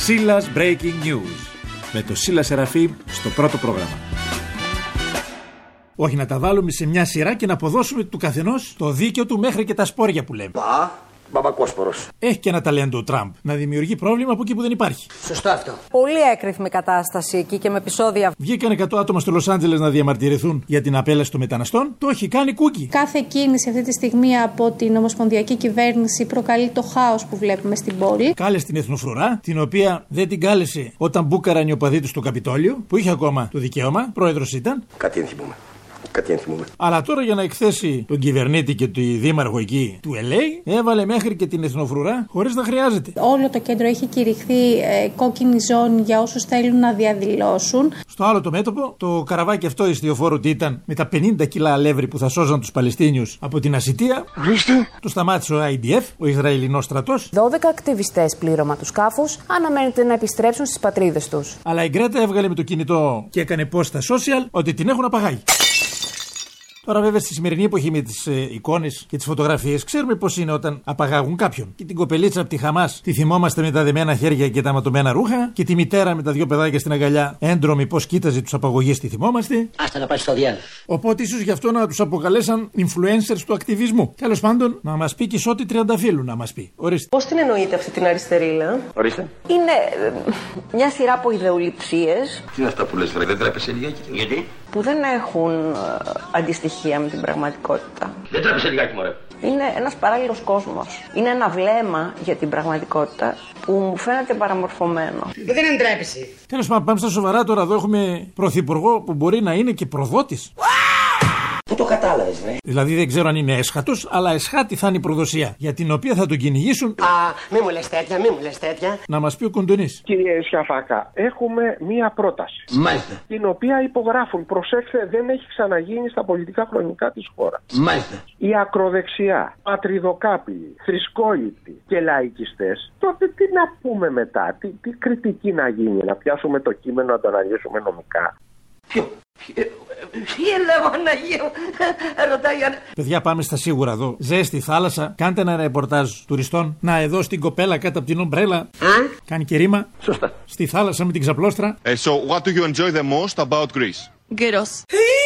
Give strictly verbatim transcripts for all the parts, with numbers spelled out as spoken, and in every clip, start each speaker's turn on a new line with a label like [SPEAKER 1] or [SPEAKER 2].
[SPEAKER 1] Σίλας Breaking News με το Σίλα Σεραφείμ στο πρώτο πρόγραμμα. Όχι να τα βάλουμε σε μια σειρά και να αποδώσουμε του καθενός το δίκαιο του μέχρι και τα σπόρια που λέμε.
[SPEAKER 2] Πα, μπαμπακόσπορος.
[SPEAKER 1] Έχει και ένα ταλέντο ο Τραμπ να δημιουργεί πρόβλημα από εκεί που δεν υπάρχει.
[SPEAKER 2] Σωστό αυτό.
[SPEAKER 3] Πολύ έκρηθμη κατάσταση εκεί και με επεισόδια.
[SPEAKER 1] Βγήκαν εκατό άτομα στο Λος Άντζελες να διαμαρτυρηθούν για την απέλαση των μεταναστών. Το έχει κάνει κούκι.
[SPEAKER 4] Κάθε κίνηση αυτή τη στιγμή από την ομοσπονδιακή κυβέρνηση προκαλεί το χάος που βλέπουμε στην πόλη.
[SPEAKER 1] Κάλεσε την Εθνοφρουρά, την οποία δεν την κάλεσε όταν μπούκαραν οι οπαδοί του στο Καπιτόλιο, που είχε ακόμα το δικαίωμα, πρόεδρος ήταν.
[SPEAKER 2] Κάτι ενθυμούμε. Κάτι ενθυμούμε.
[SPEAKER 1] Αλλά τώρα για να εκθέσει τον κυβερνήτη και τη δήμαρχο εκεί του ελ έι, έβαλε μέχρι και την Εθνοφρουρά χωρίς να χρειάζεται.
[SPEAKER 4] Όλο το κέντρο έχει κηρυχθεί ε, κόκκινη ζώνη για όσους θέλουν να διαδηλώσουν.
[SPEAKER 1] Στο άλλο το μέτωπο, το καραβάκι αυτό ιστιοφόρο τι ήταν με τα πενήντα κιλά αλεύρι που θα σώζαν τους Παλαιστίνιους από την ασιτεία.
[SPEAKER 2] Ορίστε.
[SPEAKER 1] Το σταμάτησε ο άι ντι εφ, ο Ισραηλινός στρατός.
[SPEAKER 5] δώδεκα ακτιβιστές πλήρωμα του σκάφους αναμένεται να επιστρέψουν στις πατρίδες τους.
[SPEAKER 1] Αλλά η Γκρέτα έβγαλε με το κινητό και έκανε post στα social ότι την έχουν απαγάγει. Τώρα, βέβαια, στη σημερινή εποχή με τις ε, εικόνες και τις φωτογραφίες, ξέρουμε πώς είναι όταν απαγάγουν κάποιον. Και την κοπελίτσα από τη Χαμάς τη θυμόμαστε με τα δεμένα χέρια και τα ματωμένα ρούχα. Και τη μητέρα με τα δυο παιδάκια στην αγκαλιά, έντρομη πώς κοίταζε τους απαγωγείς, τη θυμόμαστε.
[SPEAKER 2] Άστα να πάει στο διάλογο.
[SPEAKER 1] Οπότε, ίσως γι' αυτό να τους αποκαλέσαν influencers του ακτιβισμού. Τέλος πάντων, να μας πει και ισότη τριανταφύλου να μας πει. Ορίστε.
[SPEAKER 6] Πώς την εννοείτε αυτή την αριστερίλα?
[SPEAKER 2] Ορίστε.
[SPEAKER 6] Είναι ε, μια σειρά από ιδεολειψίες.
[SPEAKER 2] Τι είναι αυτά που λες, δεν τρέπεσαι λιγάκι? Γιατί?
[SPEAKER 6] Που δεν έχουν ε, αντιστοιχεία με την πραγματικότητα.
[SPEAKER 2] Δεν τρέπεσαι λιγάκι, μωρέ.
[SPEAKER 6] Είναι ένας παράλληλος κόσμος. Είναι ένα βλέμμα για την πραγματικότητα που μου φαίνεται παραμορφωμένο.
[SPEAKER 2] Δεν εντρέπεσαι.
[SPEAKER 1] Τέλος πάντων, πάμε στα σοβαρά τώρα. Εδώ έχουμε πρωθυπουργό που μπορεί να είναι και προδότης.
[SPEAKER 2] Πού το κατάλαβες, ναι?
[SPEAKER 1] Δηλαδή δεν ξέρω αν είναι έσχατος, αλλά εσχάτη θα είναι η προδοσία για την οποία θα τον κυνηγήσουν.
[SPEAKER 7] Α, μη μου λες τέτοια, μη μου λες τέτοια.
[SPEAKER 1] Να μας πει ο Κοντονής.
[SPEAKER 8] Κύριε Σιαφάκα, έχουμε μία πρόταση.
[SPEAKER 2] Μάλιστα.
[SPEAKER 8] Την οποία υπογράφουν, προσέξτε, δεν έχει ξαναγίνει στα πολιτικά χρονικά της χώρας.
[SPEAKER 2] Μάλιστα.
[SPEAKER 8] Η ακροδεξιά, πατριδοκάπηλοι, θρησκόληπτοι και λαϊκιστές, τότε τι να πούμε μετά, τι, τι κριτική να γίνει, να πιάσουμε το κείμενο να το αναλύσουμε νομικά.
[SPEAKER 2] Ποιο? Τι έλεγα, Αναγίου, ρωτάει αν...
[SPEAKER 1] Παιδιά, πάμε στα σίγουρα εδώ. Ζέστη θάλασσα, κάντε ένα ρεπορτάζ τουριστών. Να, εδώ στην κοπέλα κάτω από την ομπρέλα. Κάνει και ρήμα.
[SPEAKER 2] Σωστά.
[SPEAKER 1] Στη θάλασσα με την ξαπλώστρα.
[SPEAKER 9] Uh, so, what do you enjoy the most about Greece?
[SPEAKER 10] Gyros.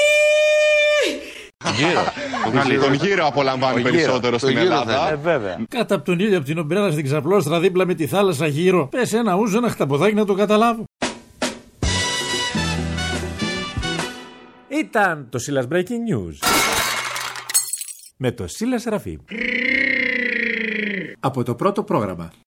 [SPEAKER 9] Γύρο. Τον γύρο απολαμβάνει περισσότερο στην Ελλάδα.
[SPEAKER 1] Ε, βέβαια. Κάτω από τον ήλιο, από την ομπρέλα στην ξαπλώστρα, δίπλα με τη θάλασσα γύρω. Πες ένα ούζο, ένα χταποδάκι να το καταλάβω. Ήταν το Σίλας Breaking News με το Σίλα Σεραφείμ από το πρώτο πρόγραμμα.